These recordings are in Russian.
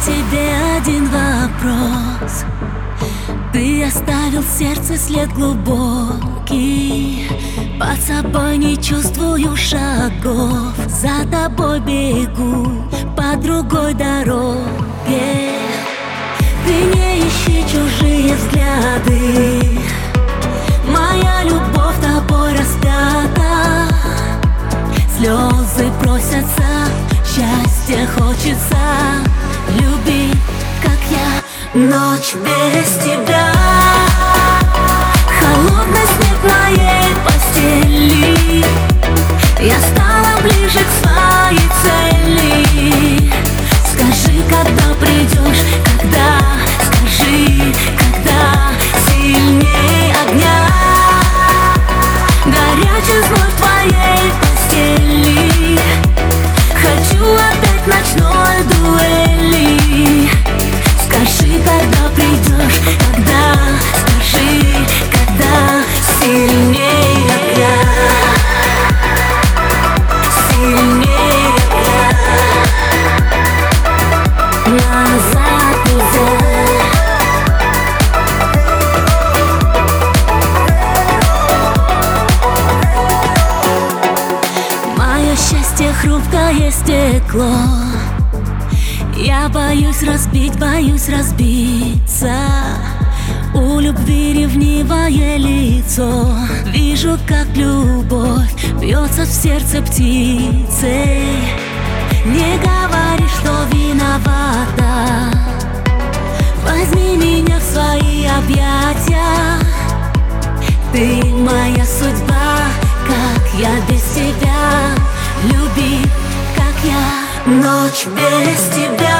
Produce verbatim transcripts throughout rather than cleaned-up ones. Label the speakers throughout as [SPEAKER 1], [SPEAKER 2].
[SPEAKER 1] тебе один вопрос. Ты оставил в сердце след глубокий, под собой не чувствую шагов. За тобой бегу по другой дороге. Ты не ищи чужие взгляды, моя любовь тобой распята. Слезы просятся, счастье хочется. Люби, как я, ночь без тебя. Холодный снег моей постели, я стала ближе к своей цели. Скажи, когда придешь, когда, скажи, когда сильней огня. Горячий зной в твоей постели, хочу опять ночной дуэли. Скажи, когда придешь, когда, скажи, когда сильней огня. Сильней огня. Назад нельзя. Мое счастье хрупкое стекло, я боюсь разбить, боюсь разбиться. У любви ревнивое лицо, вижу, как любовь бьется в сердце птицей. Не говори, что виновата, возьми меня в свои объятия. Ты моя судьба, как я без тебя. Люби, как я, ночь без тебя.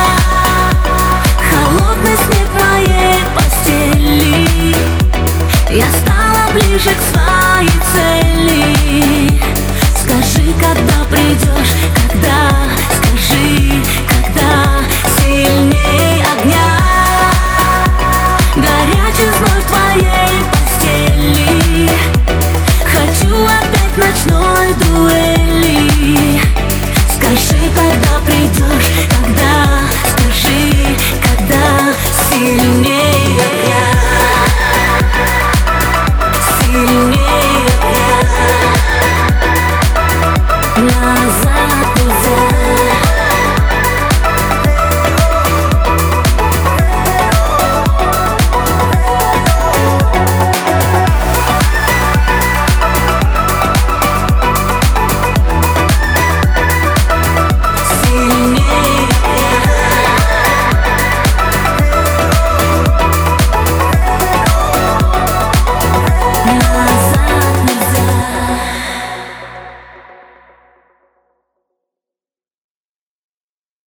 [SPEAKER 1] Холодный снег моей постели, я стала ближе к своей цели. Скажи, когда